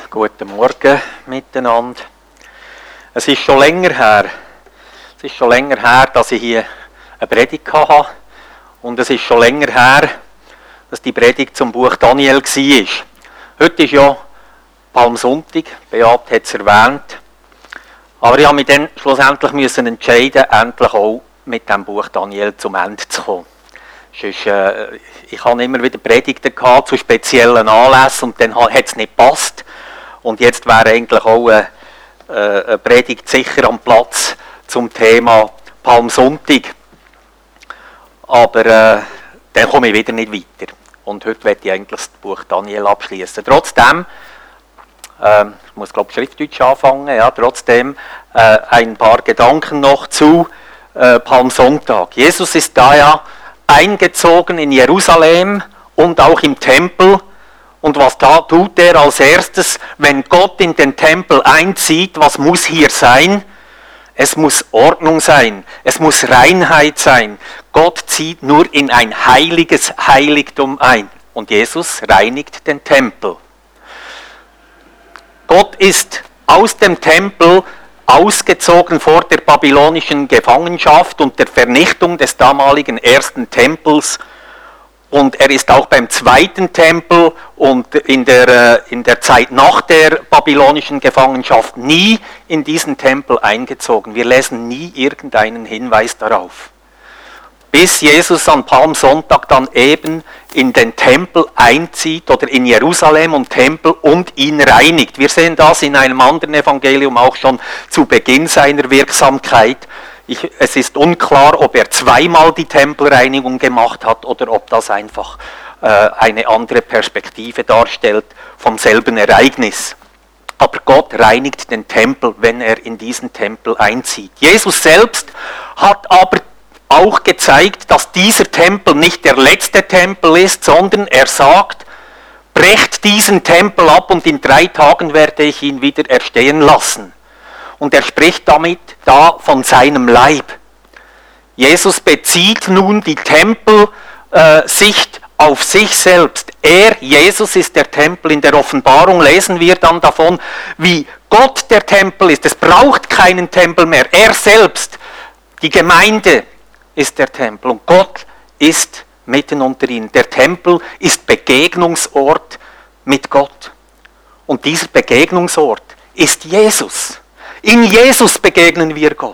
Guten Morgen miteinander. Es ist schon länger her, dass ich hier eine Predigt hatte. Und es ist schon länger her, dass die Predigt zum Buch Daniel war. Heute ist ja Palmsonntag, Beat hat es erwähnt. Aber ich musste mich dann schlussendlich entscheiden, endlich auch mit dem Buch Daniel zum Ende zu kommen. Ich hatte immer wieder Predigten zu speziellen Anlässen und dann hat es nicht gepasst. Und jetzt wäre eigentlich auch eine Predigt sicher am Platz zum Thema Palmsonntag. Aber dann komme ich wieder nicht weiter. Und heute möchte ich eigentlich das Buch Daniel abschließen. Trotzdem, ich muss glaube ich Schriftdeutsch anfangen, ja, trotzdem ein paar Gedanken noch zu Palmsonntag. Jesus ist da ja eingezogen in Jerusalem und auch im Tempel. Und was da tut er als erstes, wenn Gott in den Tempel einzieht? Was muss hier sein? Es muss Ordnung sein, es muss Reinheit sein. Gott zieht nur in ein heiliges Heiligtum ein. Und Jesus reinigt den Tempel. Gott ist aus dem Tempel ausgezogen vor der babylonischen Gefangenschaft und der Vernichtung des damaligen ersten Tempels. Und er ist auch beim zweiten Tempel und in der Zeit nach der babylonischen Gefangenschaft nie in diesen Tempel eingezogen. Wir lesen nie irgendeinen Hinweis darauf. Bis Jesus an Palmsonntag dann eben in den Tempel einzieht oder in Jerusalem und Tempel und ihn reinigt. Wir sehen das in einem anderen Evangelium auch schon zu Beginn seiner Wirksamkeit. Es ist unklar, ob er zweimal die Tempelreinigung gemacht hat oder ob das einfach eine andere Perspektive darstellt vom selben Ereignis. Aber Gott reinigt den Tempel, wenn er in diesen Tempel einzieht. Jesus selbst hat aber auch gezeigt, dass dieser Tempel nicht der letzte Tempel ist, sondern er sagt, brecht diesen Tempel ab und in 3 Tagen werde ich ihn wieder erstehen lassen. Und er spricht damit da von seinem Leib. Jesus bezieht nun die Tempelsicht auf sich selbst. Jesus ist der Tempel. In der Offenbarung lesen wir dann davon, wie Gott der Tempel ist. Es braucht keinen Tempel mehr. Er selbst, die Gemeinde, ist der Tempel. Und Gott ist mitten unter ihnen. Der Tempel ist Begegnungsort mit Gott. Und dieser Begegnungsort ist Jesus. In Jesus begegnen wir Gott.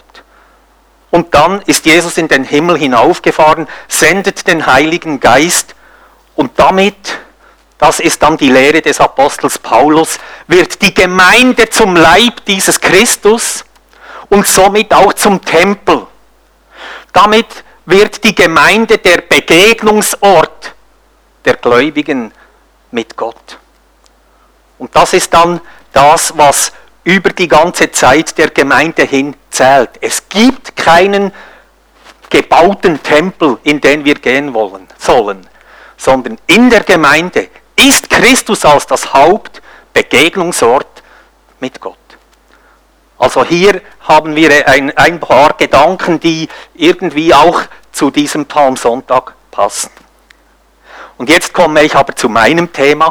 Und dann ist Jesus in den Himmel hinaufgefahren, sendet den Heiligen Geist und damit, das ist dann die Lehre des Apostels Paulus, wird die Gemeinde zum Leib dieses Christus und somit auch zum Tempel. Damit wird die Gemeinde der Begegnungsort der Gläubigen mit Gott. Und das ist dann das, was über die ganze Zeit der Gemeinde hin zählt. Es gibt keinen gebauten Tempel, in den wir gehen sollen, sondern in der Gemeinde ist Christus als das Hauptbegegnungsort mit Gott. Also hier haben wir ein paar Gedanken, die irgendwie auch zu diesem Palmsonntag passen. Und jetzt komme ich aber zu meinem Thema.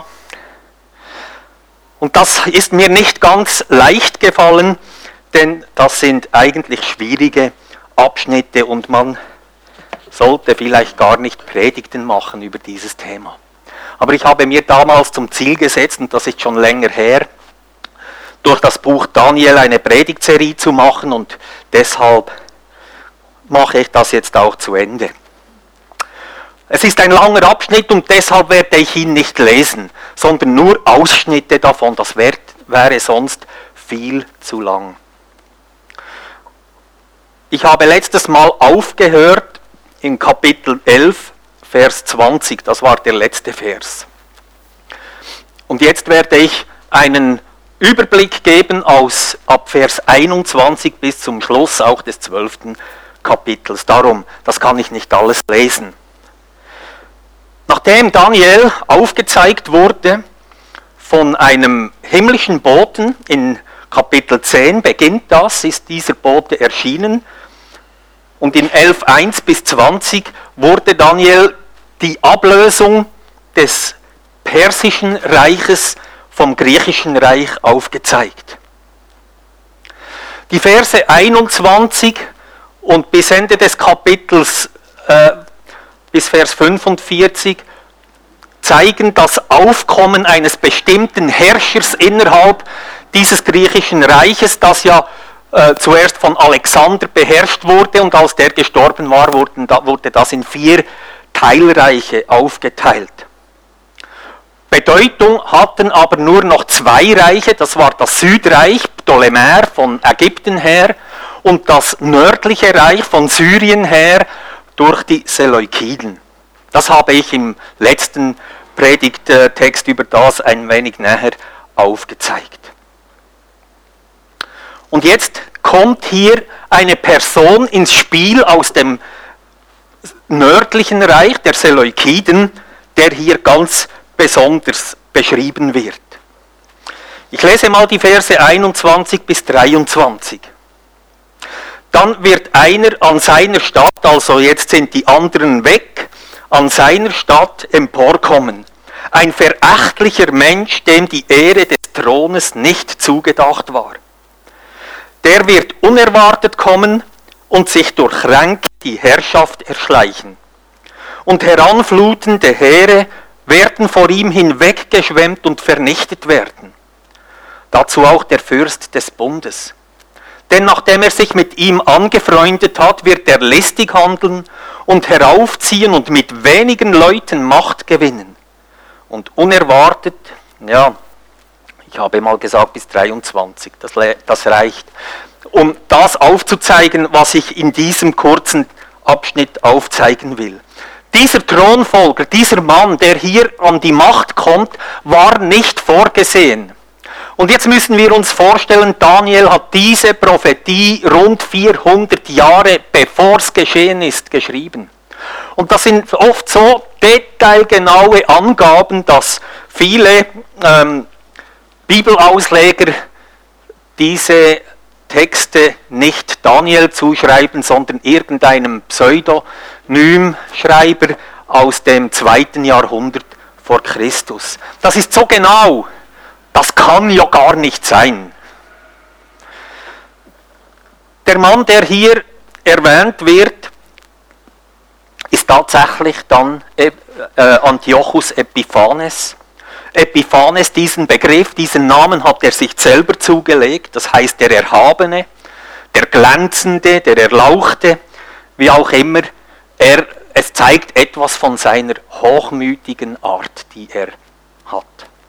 Und das ist mir nicht ganz leicht gefallen, denn das sind eigentlich schwierige Abschnitte und man sollte vielleicht gar nicht Predigten machen über dieses Thema. Aber ich habe mir damals zum Ziel gesetzt, und das ist schon länger her, durch das Buch Daniel eine Predigtserie zu machen und deshalb mache ich das jetzt auch zu Ende. Es ist ein langer Abschnitt und deshalb werde ich ihn nicht lesen, sondern nur Ausschnitte davon. Das wäre sonst viel zu lang. Ich habe letztes Mal aufgehört in Kapitel 11, Vers 20. Das war der letzte Vers. Und jetzt werde ich einen Überblick geben ab Vers 21 bis zum Schluss auch des 12. Kapitels. Darum, das kann ich nicht alles lesen. Nachdem Daniel aufgezeigt wurde von einem himmlischen Boten, in Kapitel 10 beginnt das, ist dieser Bote erschienen. Und in 11,1 bis 20 wurde Daniel die Ablösung des persischen Reiches vom griechischen Reich aufgezeigt. Die Verse 21 und bis Ende des Kapitels, bis Vers 45, zeigen das Aufkommen eines bestimmten Herrschers innerhalb dieses griechischen Reiches, das ja zuerst von Alexander beherrscht wurde, und als der gestorben war, wurde das in 4 Teilreiche aufgeteilt. Bedeutung hatten aber nur noch 2 Reiche, das war das Südreich, Ptolemäer von Ägypten her, und das nördliche Reich von Syrien her durch die Seleukiden. Das habe ich im letzten Predigttext über das ein wenig näher aufgezeigt. Und jetzt kommt hier eine Person ins Spiel aus dem nördlichen Reich der Seleukiden, der hier ganz besonders beschrieben wird. Ich lese mal die Verse 21 bis 23. Dann wird einer an seiner Stadt, also jetzt sind die anderen weg, an seiner Stadt emporkommen. Ein verächtlicher Mensch, dem die Ehre des Thrones nicht zugedacht war. Der wird unerwartet kommen und sich durch Ränke die Herrschaft erschleichen. Und heranflutende Heere werden vor ihm hinweggeschwemmt und vernichtet werden. Dazu auch der Fürst des Bundes. Denn nachdem er sich mit ihm angefreundet hat, wird er listig handeln und heraufziehen und mit wenigen Leuten Macht gewinnen. Und unerwartet, ja, ich habe mal gesagt bis 23, das reicht, um das aufzuzeigen, was ich in diesem kurzen Abschnitt aufzeigen will. Dieser Thronfolger, dieser Mann, der hier an die Macht kommt, war nicht vorgesehen. Und jetzt müssen wir uns vorstellen, Daniel hat diese Prophetie rund 400 Jahre bevor es geschehen ist, geschrieben. Und das sind oft so detailgenaue Angaben, dass viele Bibelausleger diese Texte nicht Daniel zuschreiben, sondern irgendeinem Pseudonymschreiber aus dem 2. Jahrhundert vor Christus. Das ist so genau, das kann ja gar nicht sein. Der Mann, der hier erwähnt wird, ist tatsächlich dann Antiochus Epiphanes. Epiphanes, diesen Begriff, diesen Namen hat er sich selber zugelegt, das heißt der Erhabene, der Glänzende, der Erlauchte, wie auch immer. Es zeigt etwas von seiner hochmütigen Art, die er hat.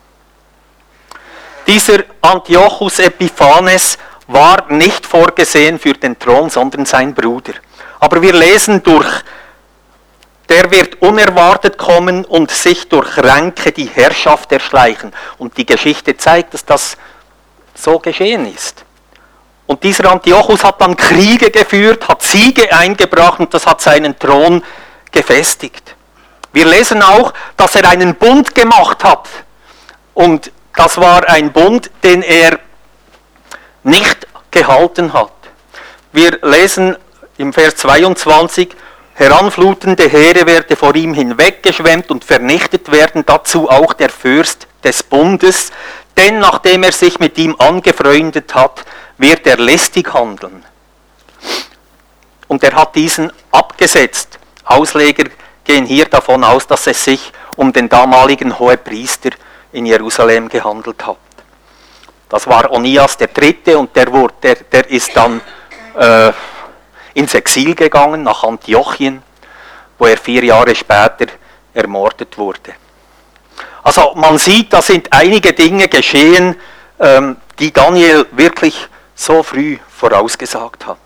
Dieser Antiochus Epiphanes war nicht vorgesehen für den Thron, sondern sein Bruder. Aber wir lesen der wird unerwartet kommen und sich durch Ränke die Herrschaft erschleichen. Und die Geschichte zeigt, dass das so geschehen ist. Und dieser Antiochus hat dann Kriege geführt, hat Siege eingebracht und das hat seinen Thron gefestigt. Wir lesen auch, dass er einen Bund gemacht hat. Und das war ein Bund, den er nicht gehalten hat. Wir lesen im Vers 22, heranflutende Heere werde vor ihm hinweggeschwemmt und vernichtet werden, dazu auch der Fürst des Bundes, denn nachdem er sich mit ihm angefreundet hat, wird er listig handeln. Und er hat diesen abgesetzt. Ausleger gehen hier davon aus, dass es sich um den damaligen Hohepriester in Jerusalem gehandelt hat. Das war Onias III. Und der ist dann ins Exil gegangen, nach Antiochien, wo er 4 Jahre später ermordet wurde. Also man sieht, da sind einige Dinge geschehen, die Daniel wirklich so früh vorausgesagt hat.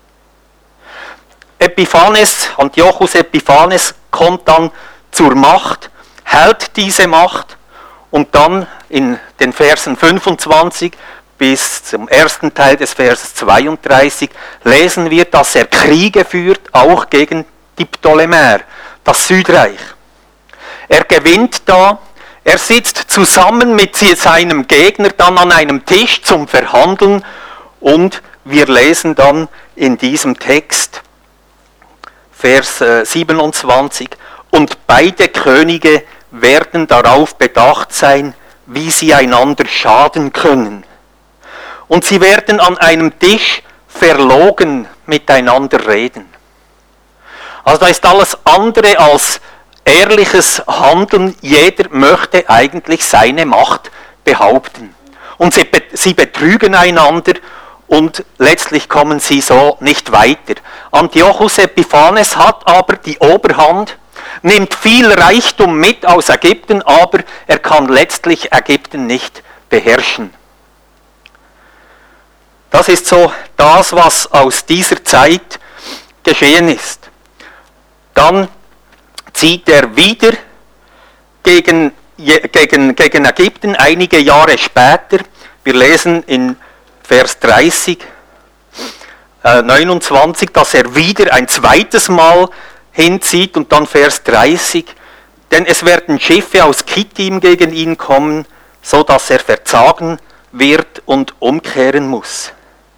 Antiochus Epiphanes kommt dann zur Macht, hält diese Macht und dann in den Versen 25 bis zum ersten Teil des Verses 32 lesen wir, dass er Kriege führt, auch gegen die Ptolemäer, das Südreich. Er gewinnt da, er sitzt zusammen mit seinem Gegner dann an einem Tisch zum Verhandeln und wir lesen dann in diesem Text, Vers 27, und beide Könige werden darauf bedacht sein, wie sie einander schaden können. Und sie werden an einem Tisch verlogen miteinander reden. Also da ist alles andere als ehrliches Handeln. Jeder möchte eigentlich seine Macht behaupten. Und sie betrügen einander und letztlich kommen sie so nicht weiter. Antiochus Epiphanes hat aber die Oberhand, nimmt viel Reichtum mit aus Ägypten, aber er kann letztlich Ägypten nicht beherrschen. Das ist so das, was aus dieser Zeit geschehen ist. Dann zieht er wieder gegen Ägypten einige Jahre später. Wir lesen in Vers 29, dass er wieder ein zweites Mal hinzieht und dann Vers 30. Denn es werden Schiffe aus Kittim gegen ihn kommen, so dass er verzagen wird und umkehren muss.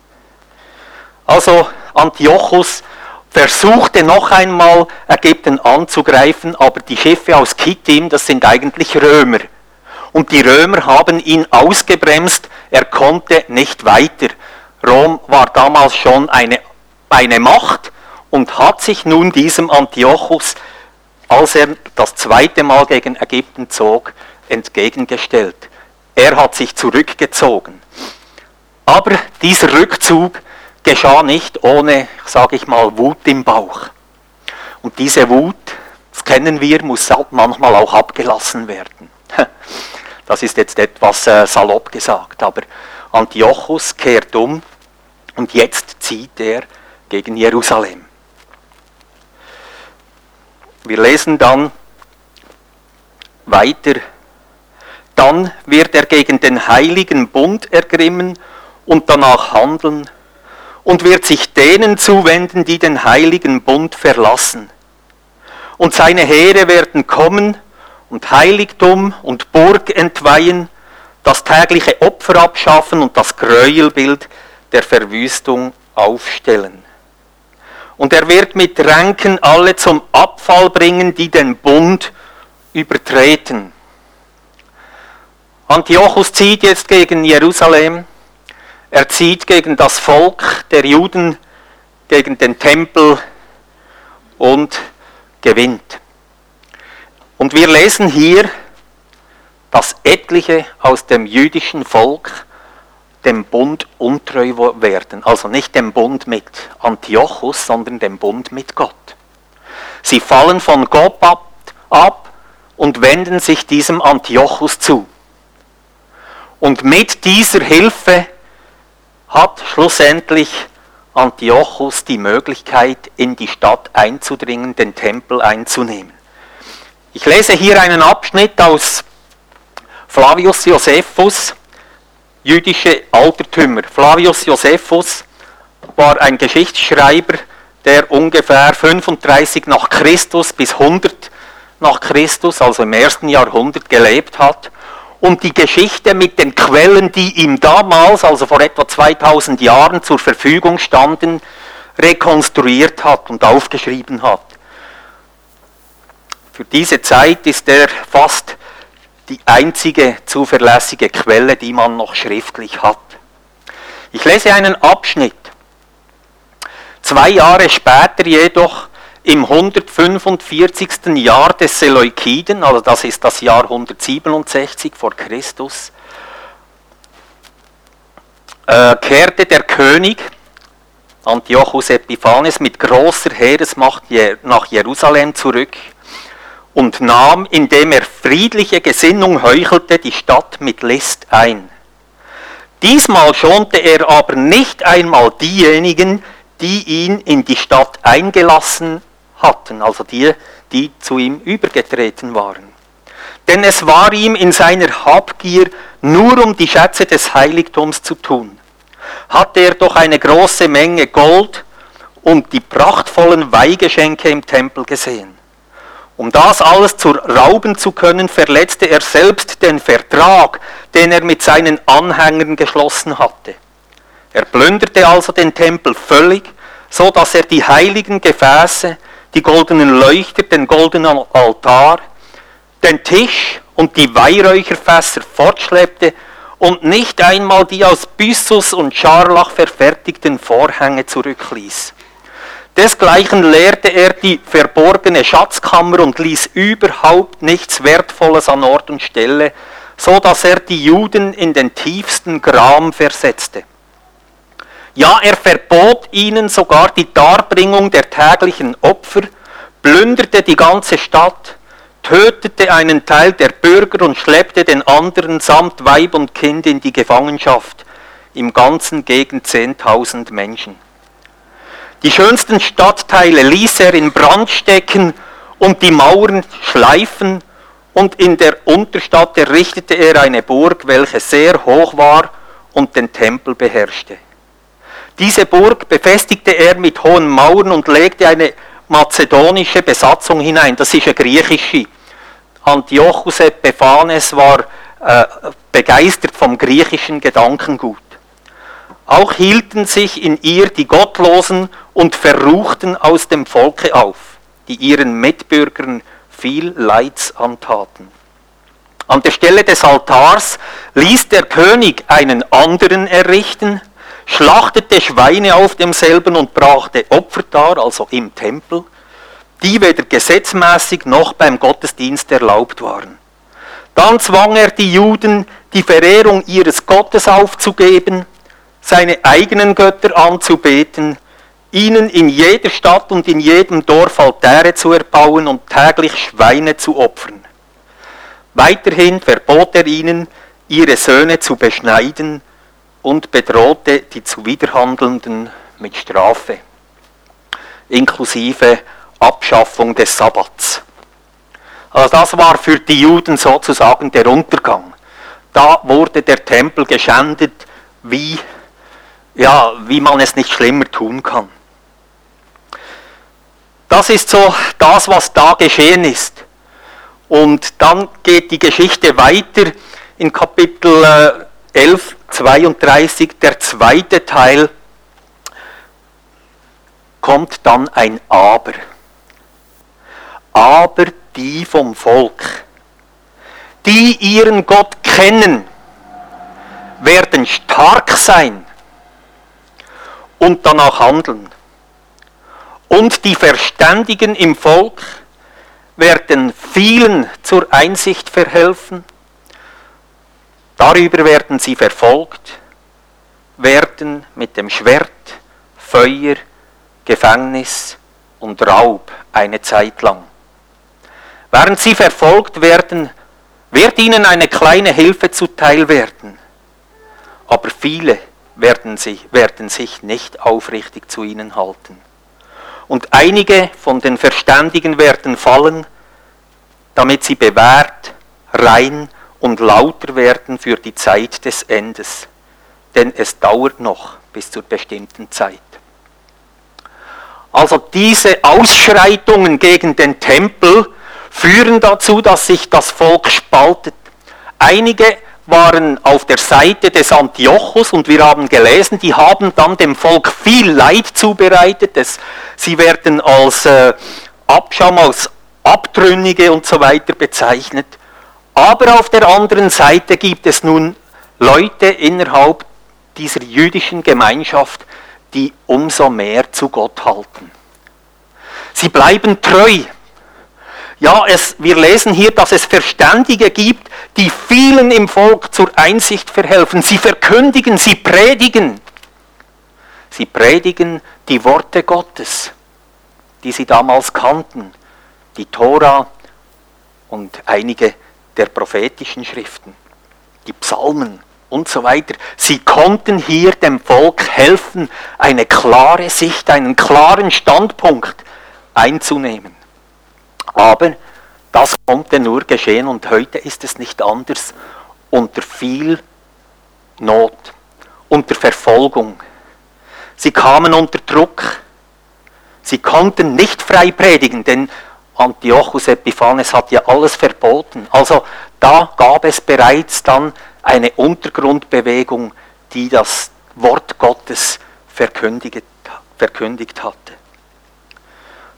Also Antiochus versuchte noch einmal Ägypten anzugreifen, aber die Schiffe aus Kittim, das sind eigentlich Römer. Und die Römer haben ihn ausgebremst, er konnte nicht weiter. Rom war damals schon eine Macht und hat sich nun diesem Antiochus, als er das zweite Mal gegen Ägypten zog, entgegengestellt. Er hat sich zurückgezogen. Aber dieser Rückzug geschah nicht ohne, sage ich mal, Wut im Bauch. Und diese Wut, das kennen wir, muss manchmal auch abgelassen werden. Das ist jetzt etwas salopp gesagt, aber Antiochus kehrt um und jetzt zieht er gegen Jerusalem. Wir lesen dann weiter. Dann wird er gegen den heiligen Bund ergrimmen und danach handeln und wird sich denen zuwenden, die den heiligen Bund verlassen. Und seine Heere werden kommen und Heiligtum und Burg entweihen, das tägliche Opfer abschaffen und das Gräuelbild der Verwüstung aufstellen. Und er wird mit Ränken alle zum Abfall bringen, die den Bund übertreten. Antiochus zieht jetzt gegen Jerusalem, er zieht gegen das Volk der Juden, gegen den Tempel und gewinnt. Und wir lesen hier, dass etliche aus dem jüdischen Volk dem Bund untreu werden. Also nicht dem Bund mit Antiochus, sondern dem Bund mit Gott. Sie fallen von Gott ab und wenden sich diesem Antiochus zu. Und mit dieser Hilfe hat schlussendlich Antiochus die Möglichkeit, in die Stadt einzudringen, den Tempel einzunehmen. Ich lese hier einen Abschnitt aus Flavius Josephus, jüdische Altertümer. Flavius Josephus war ein Geschichtsschreiber, der ungefähr 35 nach Christus bis 100 nach Christus, also im 1. Jahrhundert, gelebt hat und die Geschichte mit den Quellen, die ihm damals, also vor etwa 2000 Jahren, zur Verfügung standen, rekonstruiert hat und aufgeschrieben hat. Für diese Zeit ist er fast die einzige zuverlässige Quelle, die man noch schriftlich hat. Ich lese einen Abschnitt. 2 Jahre später jedoch, im 145. Jahr des Seleukiden, also das ist das Jahr 167 vor Christus, kehrte der König Antiochus Epiphanes mit großer Heeresmacht nach Jerusalem zurück und nahm, indem er friedliche Gesinnung heuchelte, die Stadt mit List ein. Diesmal schonte er aber nicht einmal diejenigen, die ihn in die Stadt eingelassen hatten, also die zu ihm übergetreten waren. Denn es war ihm in seiner Habgier nur um die Schätze des Heiligtums zu tun. Hatte er doch eine große Menge Gold und die prachtvollen Weihgeschenke im Tempel gesehen. Um das alles rauben zu können, verletzte er selbst den Vertrag, den er mit seinen Anhängern geschlossen hatte. Er plünderte also den Tempel völlig, so dass er die heiligen Gefäße, die goldenen Leuchter, den goldenen Altar, den Tisch und die Weihräucherfässer fortschleppte und nicht einmal die aus Byssus und Scharlach verfertigten Vorhänge zurückließ. Desgleichen leerte er die verborgene Schatzkammer und ließ überhaupt nichts Wertvolles an Ort und Stelle, so dass er die Juden in den tiefsten Gram versetzte. Ja, er verbot ihnen sogar die Darbringung der täglichen Opfer, plünderte die ganze Stadt, tötete einen Teil der Bürger und schleppte den anderen samt Weib und Kind in die Gefangenschaft, im Ganzen gegen 10.000 Menschen. Die schönsten Stadtteile ließ er in Brand stecken und die Mauern schleifen, und in der Unterstadt errichtete er eine Burg, welche sehr hoch war und den Tempel beherrschte. Diese Burg befestigte er mit hohen Mauern und legte eine mazedonische Besatzung hinein. Das ist eine griechische. Antiochus Epiphanes war begeistert vom griechischen Gedankengut. Auch hielten sich in ihr die Gottlosen und Verruchten aus dem Volke auf, die ihren Mitbürgern viel Leids antaten. An der Stelle des Altars ließ der König einen anderen errichten, schlachtete Schweine auf demselben und brachte Opfer dar, also im Tempel, die weder gesetzmäßig noch beim Gottesdienst erlaubt waren. Dann zwang er die Juden, die Verehrung ihres Gottes aufzugeben, seine eigenen Götter anzubeten, ihnen in jeder Stadt und in jedem Dorf Altäre zu erbauen und täglich Schweine zu opfern. Weiterhin verbot er ihnen, ihre Söhne zu beschneiden und bedrohte die Zuwiderhandelnden mit Strafe, inklusive Abschaffung des Sabbats. Also das war für die Juden sozusagen der Untergang. Da wurde der Tempel geschändet, wie man es nicht schlimmer tun kann. Das ist so das, was da geschehen ist. Und dann geht die Geschichte weiter in Kapitel 11, 32, der zweite Teil, kommt dann ein Aber. Aber die vom Volk, die ihren Gott kennen, werden stark sein und danach handeln. Und die Verständigen im Volk werden vielen zur Einsicht verhelfen. Darüber werden sie verfolgt, werden mit dem Schwert, Feuer, Gefängnis und Raub eine Zeit lang. Während sie verfolgt werden, wird ihnen eine kleine Hilfe zuteil werden. Aber viele werden sich nicht aufrichtig zu ihnen halten. Und einige von den Verständigen werden fallen, damit sie bewährt, rein und lauter werden für die Zeit des Endes. Denn es dauert noch bis zur bestimmten Zeit. Also diese Ausschreitungen gegen den Tempel führen dazu, dass sich das Volk spaltet. Einige waren auf der Seite des Antiochus und wir haben gelesen, die haben dann dem Volk viel Leid zubereitet. Sie werden als Abschaum, als Abtrünnige und so weiter bezeichnet. Aber auf der anderen Seite gibt es nun Leute innerhalb dieser jüdischen Gemeinschaft, die umso mehr zu Gott halten. Sie bleiben treu. Ja, wir lesen hier, dass es Verständige gibt, die vielen im Volk zur Einsicht verhelfen. Sie verkündigen, sie predigen. Sie predigen die Worte Gottes, die sie damals kannten, die Tora und einige der prophetischen Schriften, die Psalmen und so weiter. Sie konnten hier dem Volk helfen, eine klare Sicht, einen klaren Standpunkt einzunehmen. Aber das konnte nur geschehen und heute ist es nicht anders, unter viel Not, unter Verfolgung. Sie kamen unter Druck. Sie konnten nicht frei predigen, denn Antiochus Epiphanes hat ja alles verboten. Also da gab es bereits dann eine Untergrundbewegung, die das Wort Gottes verkündigt hatte.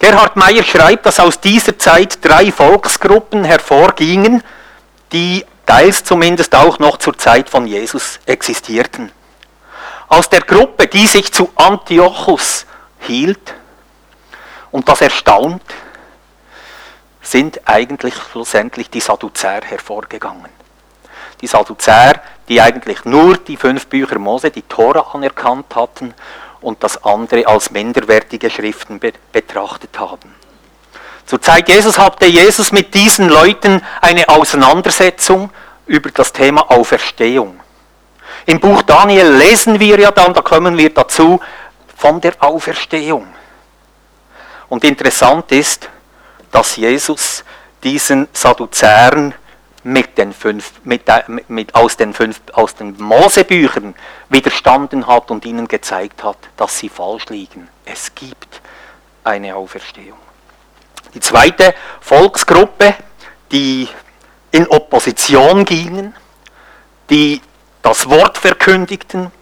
Gerhard Meyer schreibt, dass aus dieser Zeit 3 Volksgruppen hervorgingen, die teils zumindest auch noch zur Zeit von Jesus existierten. Aus der Gruppe, die sich zu Antiochus hielt, und das erstaunt, sind eigentlich schlussendlich die Sadduzäer hervorgegangen. Die Sadduzäer, die eigentlich nur die 5 Bücher Mose, die Tora anerkannt hatten und das andere als minderwertige Schriften betrachtet haben. Zur Zeit Jesus hatte Jesus mit diesen Leuten eine Auseinandersetzung über das Thema Auferstehung. Im Buch Daniel lesen wir ja dann, da kommen wir dazu, von der Auferstehung. Und interessant ist, dass Jesus diesen Sadduzäern aus den Mosebüchern widerstanden hat und ihnen gezeigt hat, dass sie falsch liegen. Es gibt eine Auferstehung. Die zweite Volksgruppe, die in Opposition gingen, die das Wort verkündigten,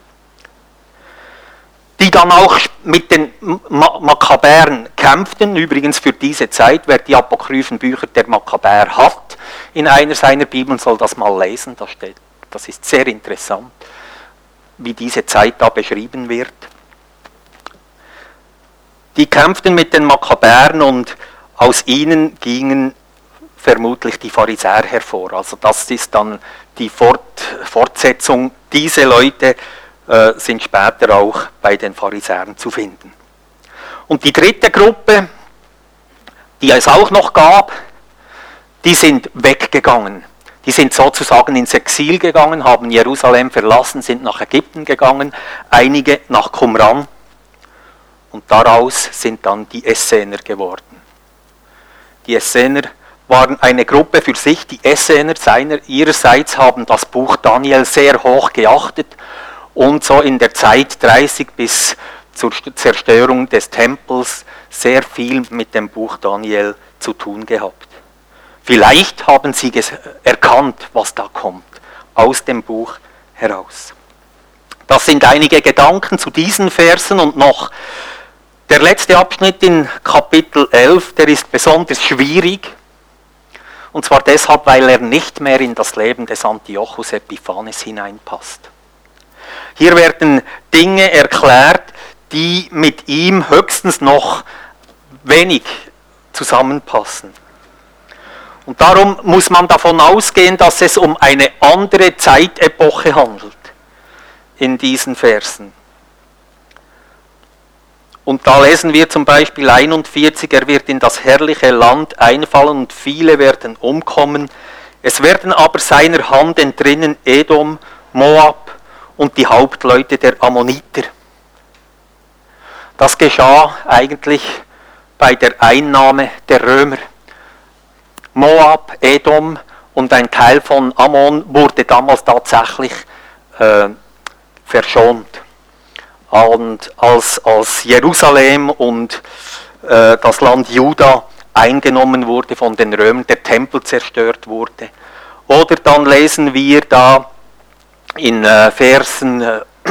die dann auch mit den Makkabäern kämpften. Übrigens für diese Zeit, wer die apokryphen Bücher der Makkabäer hat, in einer seiner Bibeln soll das mal lesen, das ist sehr interessant, wie diese Zeit da beschrieben wird. Die kämpften mit den Makkabäern und aus ihnen gingen vermutlich die Pharisäer hervor. Also das ist dann die Fortsetzung. Diese Leute sind später auch bei den Pharisäern zu finden. Und die dritte Gruppe, die es auch noch gab, die sind weggegangen. Die sind sozusagen ins Exil gegangen, haben Jerusalem verlassen, sind nach Ägypten gegangen, einige nach Qumran. Und daraus sind dann die Essener geworden. Die Essener waren eine Gruppe für sich. Die Essener ihrerseits haben das Buch Daniel sehr hoch geachtet und so in der Zeit 30 bis zur Zerstörung des Tempels sehr viel mit dem Buch Daniel zu tun gehabt. Vielleicht haben sie erkannt, was da kommt, aus dem Buch heraus. Das sind einige Gedanken zu diesen Versen und noch der letzte Abschnitt in Kapitel 11, der ist besonders schwierig. Und zwar deshalb, weil er nicht mehr in das Leben des Antiochus Epiphanes hineinpasst. Hier werden Dinge erklärt, die mit ihm höchstens noch wenig zusammenpassen. Und darum muss man davon ausgehen, dass es um eine andere Zeitepoche handelt in diesen Versen. Und da lesen wir zum Beispiel 41, er wird in das herrliche Land einfallen und viele werden umkommen. Es werden aber seiner Hand entrinnen Edom, Moab und die Hauptleute der Ammoniter. Das geschah eigentlich bei der Einnahme der Römer. Moab, Edom und ein Teil von Ammon wurde damals tatsächlich verschont. Und als Jerusalem und das Land Juda eingenommen wurde von den Römern, der Tempel zerstört wurde. Oder dann lesen wir da in Versen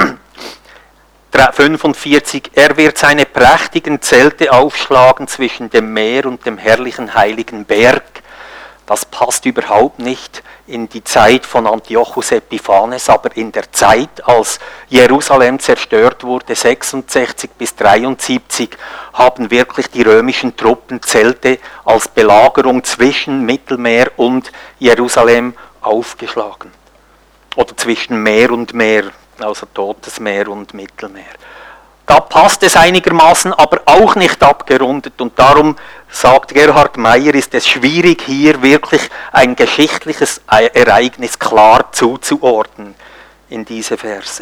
45, er wird seine prächtigen Zelte aufschlagen zwischen dem Meer und dem herrlichen heiligen Berg. Das passt überhaupt nicht in die Zeit von Antiochus Epiphanes, aber in der Zeit, als Jerusalem zerstört wurde, 66 bis 73, haben wirklich die römischen Truppen Zelte als Belagerung zwischen Mittelmeer und Jerusalem aufgeschlagen. Oder zwischen Meer und Meer, also Totes Meer und Mittelmeer. Da passt es einigermaßen, aber auch nicht abgerundet. Und darum, sagt Gerhard Meyer, ist es schwierig, hier wirklich ein geschichtliches Ereignis klar zuzuordnen in diese Verse.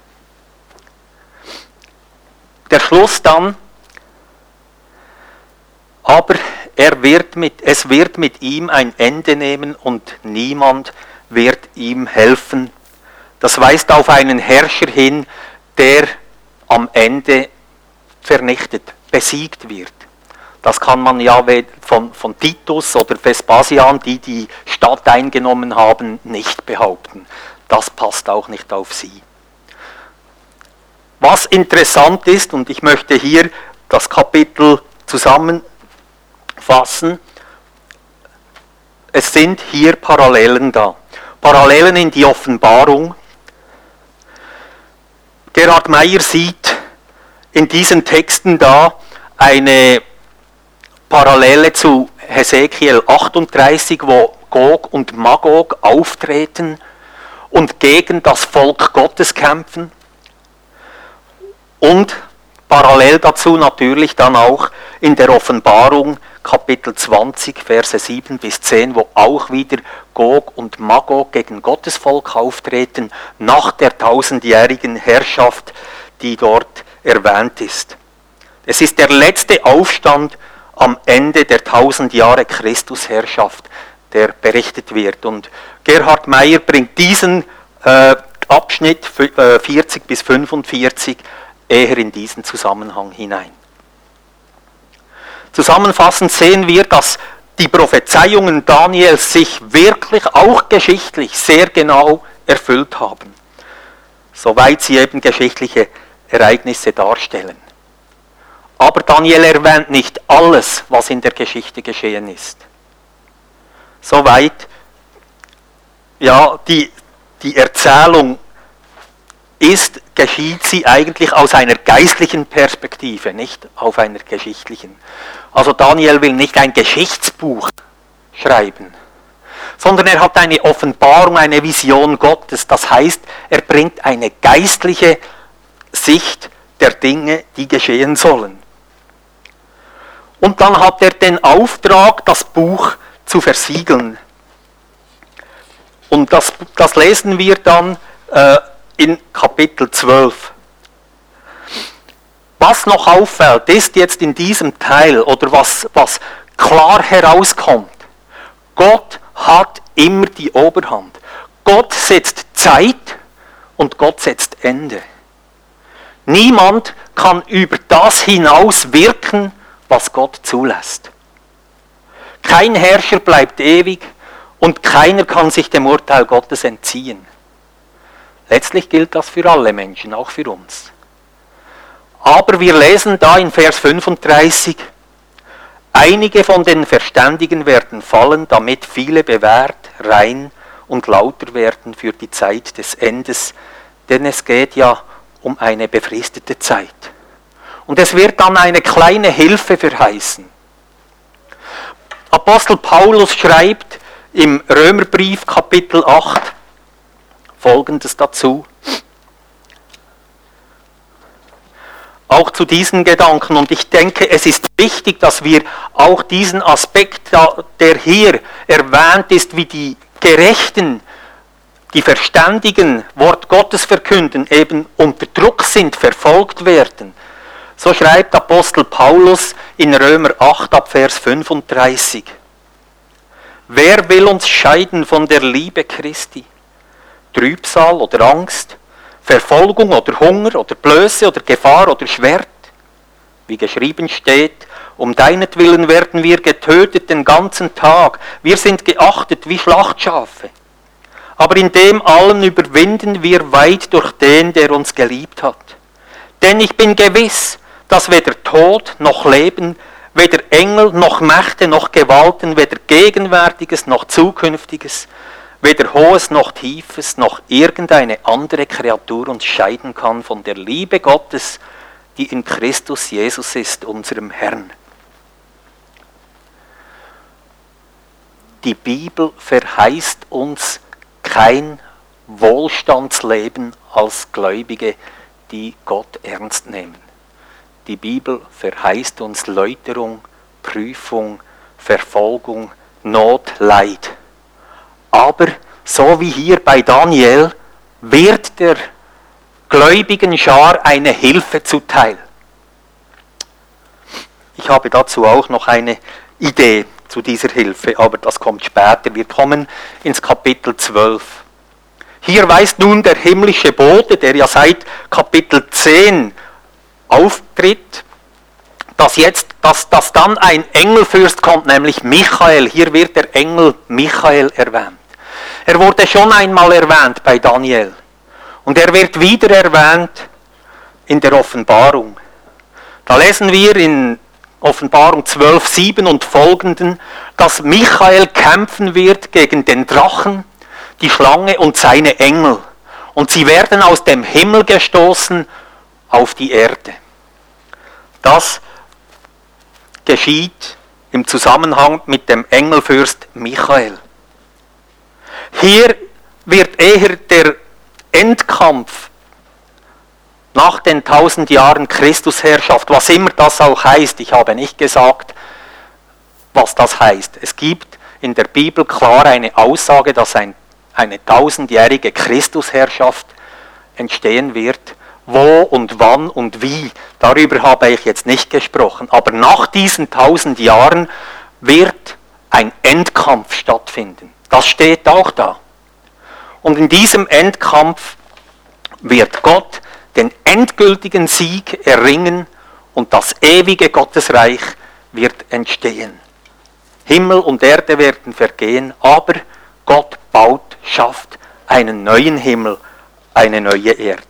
Der Schluss dann, aber es wird mit ihm ein Ende nehmen und niemand wird ihm helfen. Das weist auf einen Herrscher hin, der am Ende vernichtet, besiegt wird. Das kann man ja von Titus oder Vespasian, die die Stadt eingenommen haben, nicht behaupten. Das passt auch nicht auf sie. Was interessant ist, und ich möchte hier das Kapitel fassen, es sind hier Parallelen da. Parallelen in die Offenbarung. Gerhard Meyer sieht in diesen Texten da eine Parallele zu Hesekiel 38, wo Gog und Magog auftreten und gegen das Volk Gottes kämpfen. Und parallel dazu natürlich dann auch in der Offenbarung Kapitel 20, Verse 7 bis 10, wo auch wieder Gog und Magog gegen Gottes Volk auftreten, nach der 1000-jährigen Herrschaft, die dort erwähnt ist. Es ist der letzte Aufstand am Ende der 1000 Jahre Christusherrschaft, der berichtet wird. Und Gerhard Meyer bringt diesen Abschnitt 40 bis 45 eher in diesen Zusammenhang hinein. Zusammenfassend sehen wir, dass die Prophezeiungen Daniels sich wirklich auch geschichtlich sehr genau erfüllt haben, soweit sie eben geschichtliche Ereignisse darstellen. Aber Daniel erwähnt nicht alles, was in der Geschichte geschehen ist. Soweit, ja, die Erzählung geschieht sie eigentlich aus einer geistlichen Perspektive, nicht auf einer geschichtlichen. Also Daniel will nicht ein Geschichtsbuch schreiben, sondern er hat eine Offenbarung, eine Vision Gottes. Das heißt, er bringt eine geistliche Sicht der Dinge, die geschehen sollen. Und dann hat er den Auftrag, das Buch zu versiegeln. Und das lesen wir dann in Kapitel 12. Was noch auffällt, ist jetzt in diesem Teil, oder was klar herauskommt, Gott hat immer die Oberhand. Gott setzt Zeit und Gott setzt Ende. Niemand kann über das hinaus wirken, was Gott zulässt. Kein Herrscher bleibt ewig und keiner kann sich dem Urteil Gottes entziehen. Letztlich gilt das für alle Menschen, auch für uns. Aber wir lesen da in Vers 35, einige von den Verständigen werden fallen, damit viele bewährt, rein und lauter werden für die Zeit des Endes, denn es geht ja um eine befristete Zeit. Und es wird dann eine kleine Hilfe verheißen. Apostel Paulus schreibt im Römerbrief Kapitel 8 Folgendes dazu. Auch zu diesen Gedanken. Und ich denke, es ist wichtig, dass wir auch diesen Aspekt, der hier erwähnt ist, wie die Gerechten, die Verständigen Wort Gottes verkünden, eben unter Druck sind, verfolgt werden. So schreibt Apostel Paulus in Römer 8 ab Vers 35. Wer will uns scheiden von der Liebe Christi? Trübsal oder Angst, Verfolgung oder Hunger oder Blöße oder Gefahr oder Schwert? Wie geschrieben steht, um deinetwillen werden wir getötet den ganzen Tag, wir sind geachtet wie Schlachtschafe. Aber in dem allen überwinden wir weit durch den, der uns geliebt hat. Denn ich bin gewiss, dass weder Tod noch Leben, weder Engel noch Mächte noch Gewalten, weder Gegenwärtiges noch Zukünftiges, weder Hohes noch Tiefes noch irgendeine andere Kreatur uns scheiden kann von der Liebe Gottes, die in Christus Jesus ist, unserem Herrn. Die Bibel verheißt uns kein Wohlstandsleben als Gläubige, die Gott ernst nehmen. Die Bibel verheißt uns Läuterung, Prüfung, Verfolgung, Not, Leid. Aber so wie hier bei Daniel wird der gläubigen Schar eine Hilfe zuteil. Ich habe dazu auch noch eine Idee zu dieser Hilfe, aber das kommt später. Wir kommen ins Kapitel 12. Hier weist nun der himmlische Bote, der ja seit Kapitel 10 auftritt, dass dann ein Engelfürst kommt, nämlich Michael. Hier wird der Engel Michael erwähnt. Er wurde schon einmal erwähnt bei Daniel. Und er wird wieder erwähnt in der Offenbarung. Da lesen wir in Offenbarung 12,7 und folgenden, dass Michael kämpfen wird gegen den Drachen, die Schlange und seine Engel. Und sie werden aus dem Himmel gestoßen auf die Erde. Das geschieht im Zusammenhang mit dem Engelfürst Michael. Hier wird eher der Endkampf nach den 1000 Jahren Christusherrschaft, was immer das auch heißt, ich habe nicht gesagt, was das heißt. Es gibt in der Bibel klar eine Aussage, dass eine 1000-jährige Christusherrschaft entstehen wird. Wo und wann und wie, darüber habe ich jetzt nicht gesprochen. Aber nach diesen 1000 Jahren wird ein Endkampf stattfinden. Das steht auch da. Und in diesem Endkampf wird Gott den endgültigen Sieg erringen und das ewige Gottesreich wird entstehen. Himmel und Erde werden vergehen, aber Gott schafft einen neuen Himmel, eine neue Erde.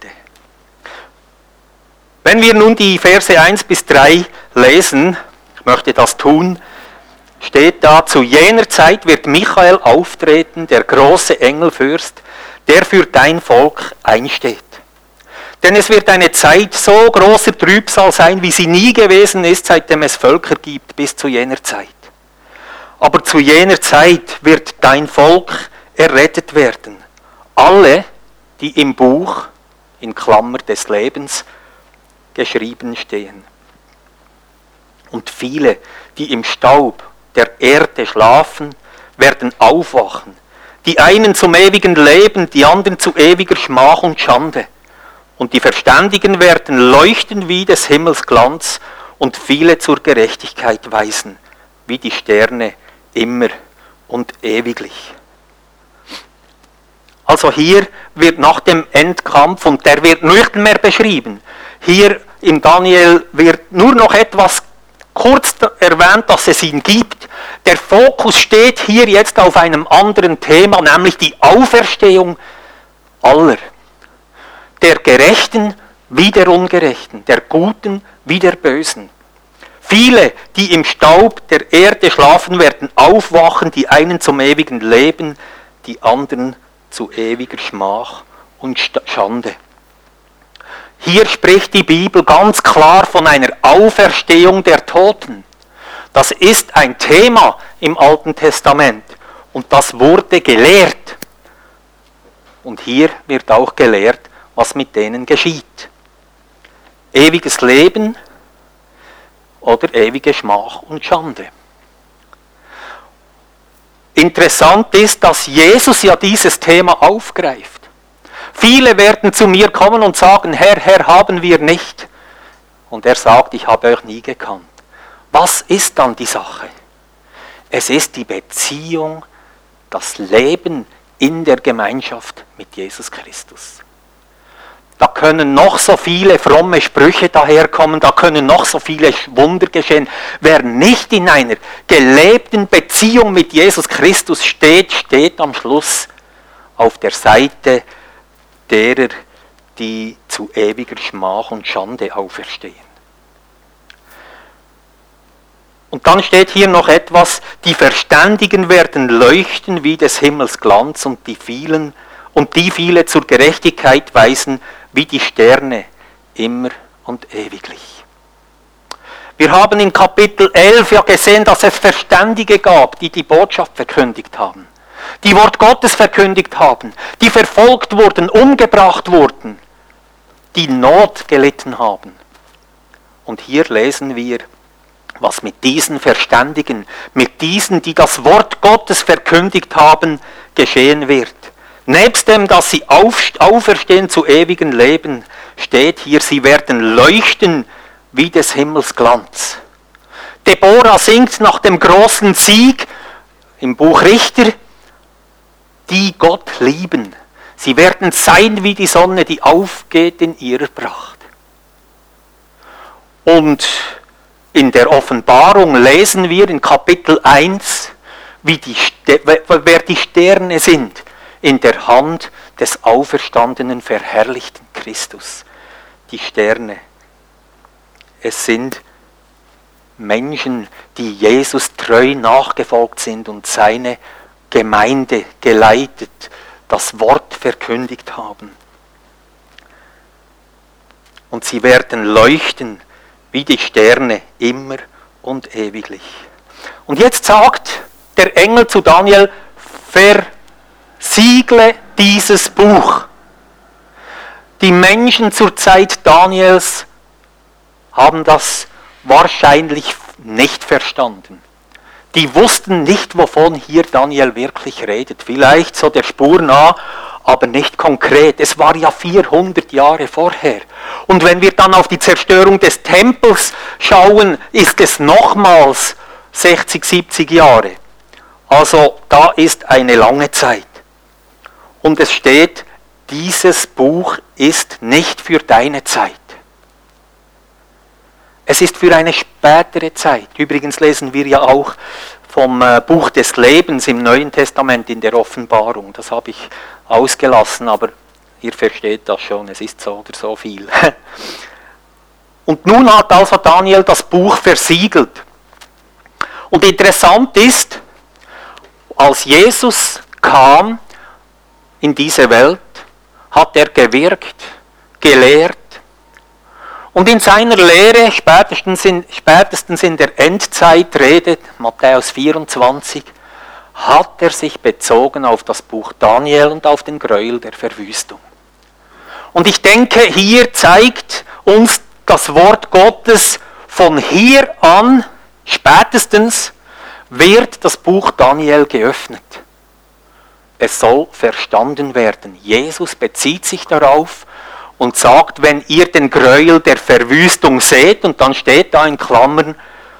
Wenn wir nun die Verse 1 bis 3 lesen, ich möchte das tun, steht da, zu jener Zeit wird Michael auftreten, der große Engelfürst, der für dein Volk einsteht. Denn es wird eine Zeit so großer Trübsal sein, wie sie nie gewesen ist, seitdem es Völker gibt, bis zu jener Zeit. Aber zu jener Zeit wird dein Volk errettet werden. Alle, die im Buch, in Klammer des Lebens, geschrieben stehen. Und viele, die im Staub der Erde schlafen, werden aufwachen. Die einen zum ewigen Leben, die anderen zu ewiger Schmach und Schande. Und die Verständigen werden leuchten wie des Himmels Glanz und viele zur Gerechtigkeit weisen, wie die Sterne immer und ewiglich. Also hier wird nach dem Endkampf, und der wird nicht mehr beschrieben, hier im Daniel wird nur noch etwas kurz erwähnt, dass es ihn gibt. Der Fokus steht hier jetzt auf einem anderen Thema, nämlich die Auferstehung aller. Der Gerechten wie der Ungerechten, der Guten wie der Bösen. Viele, die im Staub der Erde schlafen, werden aufwachen, die einen zum ewigen Leben, die anderen zu ewiger Schmach und Schande. Hier spricht die Bibel ganz klar von einer Auferstehung der Toten. Das ist ein Thema im Alten Testament und das wurde gelehrt. Und hier wird auch gelehrt, was mit denen geschieht. Ewiges Leben oder ewige Schmach und Schande. Interessant ist, dass Jesus ja dieses Thema aufgreift. Viele werden zu mir kommen und sagen, Herr, Herr, haben wir nicht. Und er sagt, ich habe euch nie gekannt. Was ist dann die Sache? Es ist die Beziehung, das Leben in der Gemeinschaft mit Jesus Christus. Da können noch so viele fromme Sprüche daherkommen, da können noch so viele Wunder geschehen. Wer nicht in einer gelebten Beziehung mit Jesus Christus steht, steht am Schluss auf der Seite derer, die zu ewiger Schmach und Schande auferstehen. Und dann steht hier noch etwas, die Verständigen werden leuchten wie des Himmels Glanz und die viele zur Gerechtigkeit weisen, wie die Sterne, immer und ewiglich. Wir haben in Kapitel 11 ja gesehen, dass es Verständige gab, die die Botschaft verkündigt haben, die Wort Gottes verkündigt haben, die verfolgt wurden, umgebracht wurden, die Not gelitten haben. Und hier lesen wir, was mit diesen Verständigen, mit diesen, die das Wort Gottes verkündigt haben, geschehen wird. Nebst dem, dass sie auferstehen zu ewigem Leben, steht hier, sie werden leuchten wie des Himmels Glanz. Deborah singt nach dem großen Sieg im Buch Richter, die Gott lieben. Sie werden sein wie die Sonne, die aufgeht in ihrer Pracht. Und in der Offenbarung lesen wir in Kapitel 1, wer die Sterne sind in der Hand des auferstandenen, Menschen, die Jesus treu nachgefolgt sind und seine Gemeinde geleitet, das Wort verkündigt haben. Und sie werden leuchten wie die Sterne immer und ewiglich. Und jetzt sagt der Engel zu Daniel, versiegle dieses Buch. Die Menschen zur Zeit Daniels haben das wahrscheinlich nicht verstanden. Die wussten nicht, wovon hier Daniel wirklich redet. Vielleicht so der Spur nah, aber nicht konkret. Es war ja 400 Jahre vorher. Und wenn wir dann auf die Zerstörung des Tempels schauen, ist es nochmals 60, 70 Jahre. Also da ist eine lange Zeit. Und es steht, dieses Buch ist nicht für deine Zeit. Es ist für eine spätere Zeit. Übrigens lesen wir ja auch vom Buch des Lebens im Neuen Testament in der Offenbarung. Das habe ich ausgelassen, aber ihr versteht das schon, es ist so oder so viel. Und nun hat also Daniel das Buch versiegelt. Und interessant ist, als Jesus kam in diese Welt, hat er gewirkt, gelehrt. Und in seiner Lehre, spätestens in der Endzeitrede, Matthäus 24, hat er sich bezogen auf das Buch Daniel und auf den Gräuel der Verwüstung. Und ich denke, hier zeigt uns das Wort Gottes, von hier an, spätestens, wird das Buch Daniel geöffnet. Es soll verstanden werden. Jesus bezieht sich darauf und sagt, wenn ihr den Gräuel der Verwüstung seht, und dann steht da in Klammern,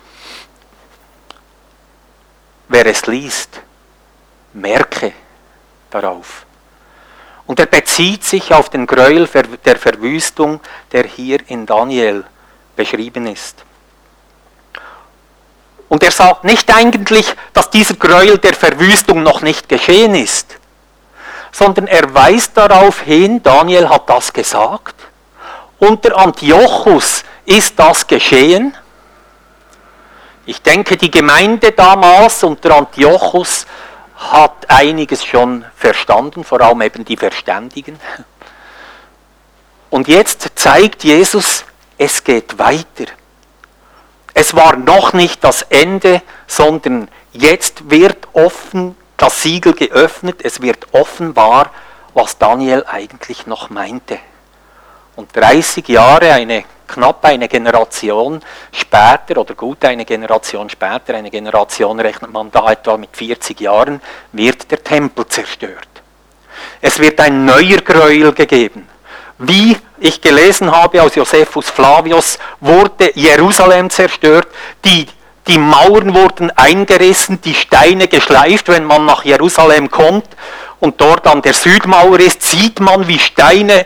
wer es liest, merke darauf. Und er bezieht sich auf den Gräuel der Verwüstung, der hier in Daniel beschrieben ist. Und er sagt nicht eigentlich, dass dieser Gräuel der Verwüstung noch nicht geschehen ist, sondern er weist darauf hin, Daniel hat das gesagt, unter Antiochus ist das geschehen. Ich denke, die Gemeinde damals unter Antiochus hat einiges schon verstanden, vor allem eben die Verständigen. Und jetzt zeigt Jesus, es geht weiter. Es war noch nicht das Ende, sondern jetzt wird offen das Siegel geöffnet, es wird offenbar, was Daniel eigentlich noch meinte. Und 30 Jahre, knapp eine Generation später, oder gut eine Generation später, eine Generation rechnet man da etwa mit 40 Jahren, wird der Tempel zerstört. Es wird ein neuer Gräuel gegeben. Wie ich gelesen habe aus Josephus Flavius, wurde Jerusalem zerstört, die Mauern wurden eingerissen, die Steine geschleift. Wenn man nach Jerusalem kommt und dort an der Südmauer ist, sieht man, wie Steine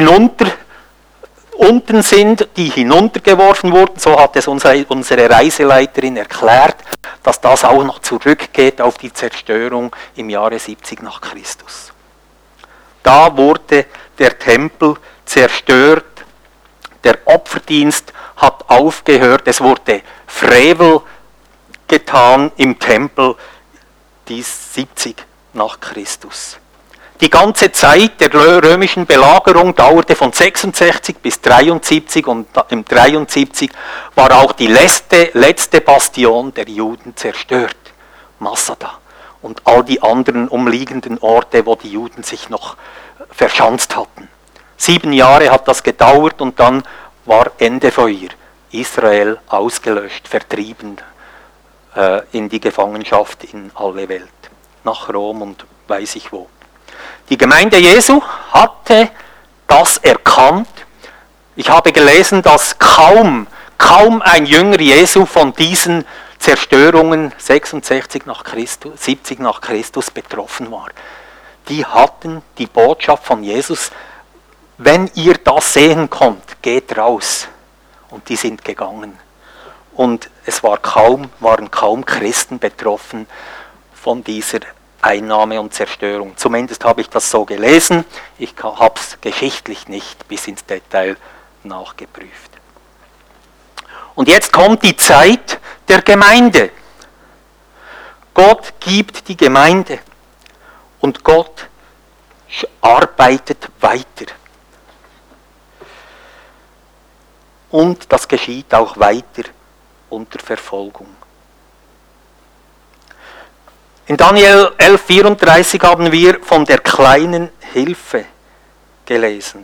unten sind, die hinuntergeworfen wurden. So hat es unsere Reiseleiterin erklärt, dass das auch noch zurückgeht auf die Zerstörung im Jahre 70 nach Christus. Da wurde der Tempel zerstört, der Opferdienst hat aufgehört, es wurde Frevel getan im Tempel, dies 70 nach Christus. Die ganze Zeit der römischen Belagerung dauerte von 66 bis 73 und im 73 war auch die letzte Bastion der Juden zerstört, Masada und all die anderen umliegenden Orte, wo die Juden sich noch verschanzt hatten. 7 Jahre hat das gedauert und dann war Ende Feuer. Israel ausgelöscht, vertrieben in die Gefangenschaft in alle Welt, nach Rom und weiß ich wo. Die Gemeinde Jesu hatte das erkannt. Ich habe gelesen, dass kaum ein Jünger Jesu von diesen Zerstörungen 66 nach Christus, 70 nach Christus betroffen war. Die hatten die Botschaft von Jesus, wenn ihr das sehen konnt, geht raus. Und die sind gegangen. Und es waren kaum Christen betroffen von dieser Einnahme und Zerstörung. Zumindest habe ich das so gelesen. Ich habe es geschichtlich nicht bis ins Detail nachgeprüft. Und jetzt kommt die Zeit, der Gemeinde. Gott gibt die Gemeinde und Gott arbeitet weiter. Und das geschieht auch weiter unter Verfolgung. In Daniel 11,34 haben wir von der kleinen Hilfe gelesen.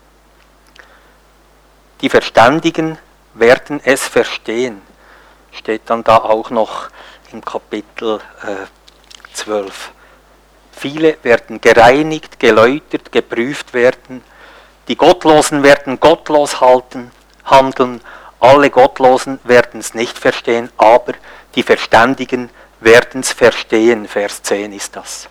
Die Verständigen werden es verstehen. Steht dann da auch noch im Kapitel 12. Viele werden gereinigt, geläutert, geprüft werden. Die Gottlosen werden gottlos handeln. Alle Gottlosen werden es nicht verstehen, aber die Verständigen werden es verstehen. Vers 10 ist das.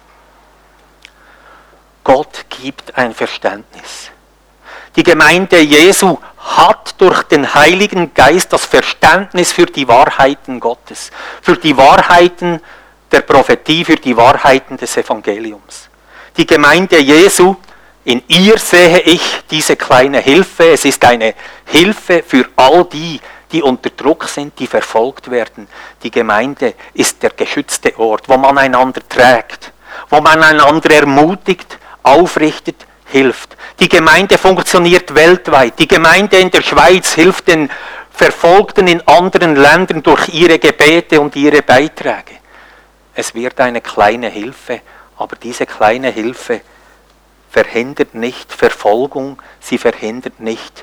Gott gibt ein Verständnis. Die Gemeinde Jesu hat durch den Heiligen Geist das Verständnis für die Wahrheiten Gottes, für die Wahrheiten der Prophetie, für die Wahrheiten des Evangeliums. Die Gemeinde Jesu, in ihr sehe ich diese kleine Hilfe. Es ist eine Hilfe für all die, die unter Druck sind, die verfolgt werden. Die Gemeinde ist der geschützte Ort, wo man einander trägt, wo man einander ermutigt, aufrichtet, hilft. Die Gemeinde funktioniert weltweit. Die Gemeinde in der Schweiz hilft den Verfolgten in anderen Ländern durch ihre Gebete und ihre Beiträge. Es wird eine kleine Hilfe, aber diese kleine Hilfe verhindert nicht Verfolgung, sie verhindert nicht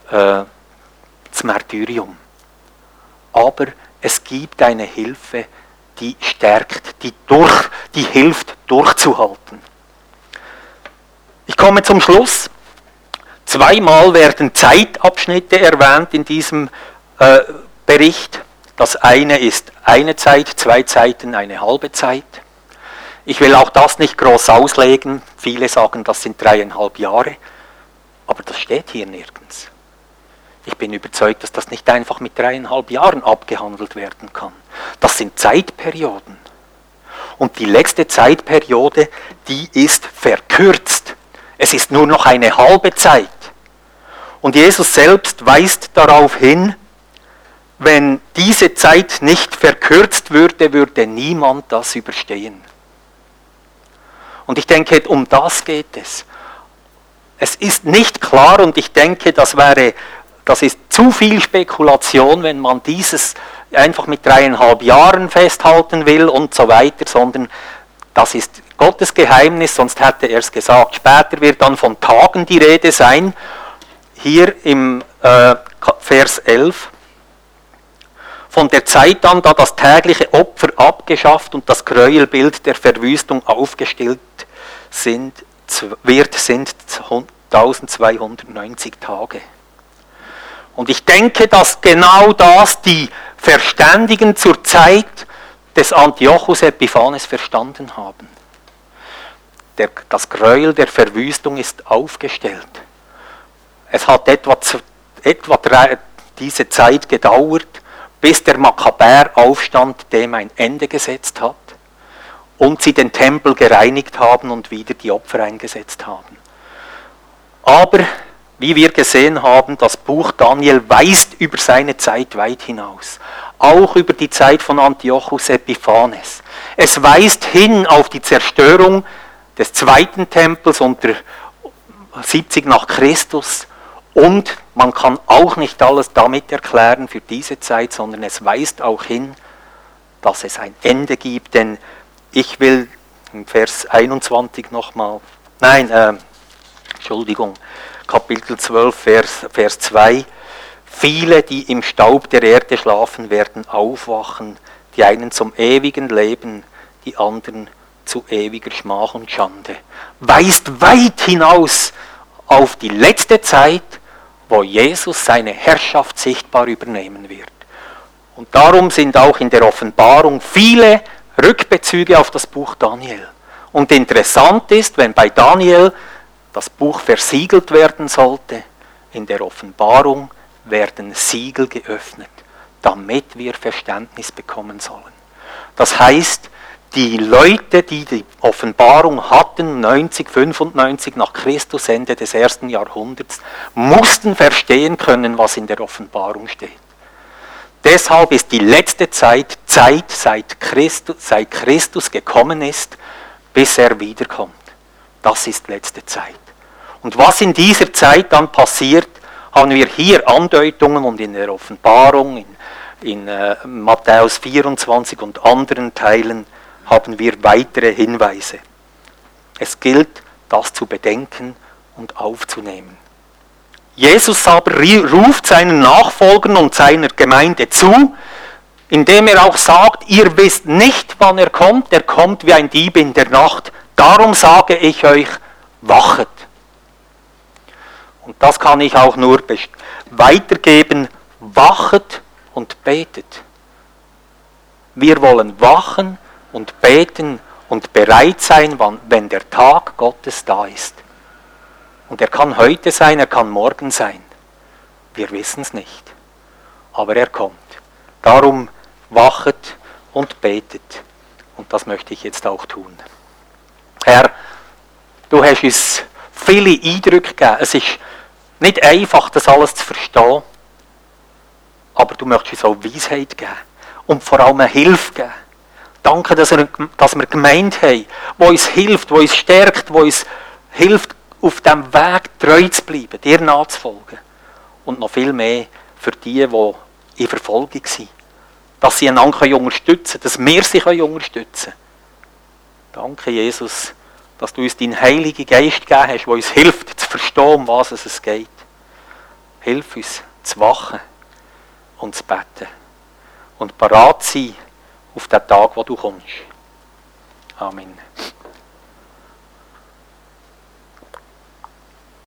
das Martyrium. Aber es gibt eine Hilfe, die stärkt, die hilft durchzuhalten. Ich komme zum Schluss. Zweimal werden Zeitabschnitte erwähnt in diesem Bericht. Das eine ist eine Zeit, 2 Zeiten, eine halbe Zeit. Ich will auch das nicht groß auslegen. Viele sagen, das sind 3,5 Jahre. Aber das steht hier nirgends. Ich bin überzeugt, dass das nicht einfach mit 3,5 Jahren abgehandelt werden kann. Das sind Zeitperioden. Und die letzte Zeitperiode, die ist verkürzt. Es ist nur noch eine halbe Zeit. Und Jesus selbst weist darauf hin, wenn diese Zeit nicht verkürzt würde, würde niemand das überstehen. Und ich denke, um das geht es. Es ist nicht klar und ich denke, das ist zu viel Spekulation, wenn man dieses einfach mit 3,5 Jahren festhalten will und so weiter, sondern das ist Gottes Geheimnis, sonst hätte er es gesagt. Später wird dann von Tagen die Rede sein, hier im Vers 11. Von der Zeit an, da das tägliche Opfer abgeschafft und das Gräuelbild der Verwüstung aufgestellt sind 1290 Tage. Und ich denke, dass genau das die Verständigen zur Zeit des Antiochus Epiphanes verstanden haben. Das Gräuel der Verwüstung ist aufgestellt. Es hat etwa diese Zeit gedauert, bis der Makkabäer-Aufstand dem ein Ende gesetzt hat und sie den Tempel gereinigt haben und wieder die Opfer eingesetzt haben. Aber, wie wir gesehen haben, das Buch Daniel weist über seine Zeit weit hinaus. Auch über die Zeit von Antiochus Epiphanes. Es weist hin auf die Zerstörung des zweiten Tempels unter 70 nach Christus. Und man kann auch nicht alles damit erklären für diese Zeit, sondern es weist auch hin, dass es ein Ende gibt. Denn ich will im Vers 21 nochmal, Kapitel 12, Vers 2. Viele, die im Staub der Erde schlafen, werden aufwachen, die einen zum ewigen Leben, die anderen zu ewiger Schmach und Schande. Weist weit hinaus auf die letzte Zeit, wo Jesus seine Herrschaft sichtbar übernehmen wird. Und darum sind auch in der Offenbarung viele Rückbezüge auf das Buch Daniel. Und interessant ist, wenn bei Daniel das Buch versiegelt werden sollte, in der Offenbarung werden Siegel geöffnet, damit wir Verständnis bekommen sollen. Das heißt, die Leute, die die Offenbarung hatten, 95 nach Christus, Ende des 1. Jahrhunderts, mussten verstehen können, was in der Offenbarung steht. deshalb ist die letzte Zeit seit Christus gekommen ist, bis er wiederkommt. Das ist letzte Zeit. Und was in dieser Zeit dann passiert, haben wir hier Andeutungen und in der Offenbarung, in Matthäus 24 und anderen Teilen haben wir weitere Hinweise. Es gilt, das zu bedenken und aufzunehmen. Jesus aber ruft seinen Nachfolgern und seiner Gemeinde zu, indem er auch sagt, ihr wisst nicht, wann er kommt wie ein Dieb in der Nacht. Darum sage ich euch, wachet. Und das kann ich auch nur weitergeben, wachet und betet. Wir wollen wachen und beten und bereit sein, wenn der Tag Gottes da ist. Und er kann heute sein, er kann morgen sein. Wir wissen es nicht. Aber er kommt. Darum wachet und betet. Und das möchte ich jetzt auch tun. Herr, du hast uns viele Eindrücke gegeben. Es ist nicht einfach, das alles zu verstehen. Aber du möchtest uns auch Weisheit geben. Und vor allem eine Hilfe geben. Danke, dass wir gemeint haben, die uns hilft, die uns stärkt, die uns hilft, auf diesem Weg treu zu bleiben, dir nachzufolgen. Und noch viel mehr für die in Verfolgung sind. Dass sie einander unterstützen können, dass wir sie unterstützen können. Danke, Jesus, dass du uns deinen Heiligen Geist gegeben hast, der uns hilft, zu verstehen, um was es geht. Hilf uns, zu wachen und zu beten. Und parat sein auf den Tag, wo du kommst. Amen.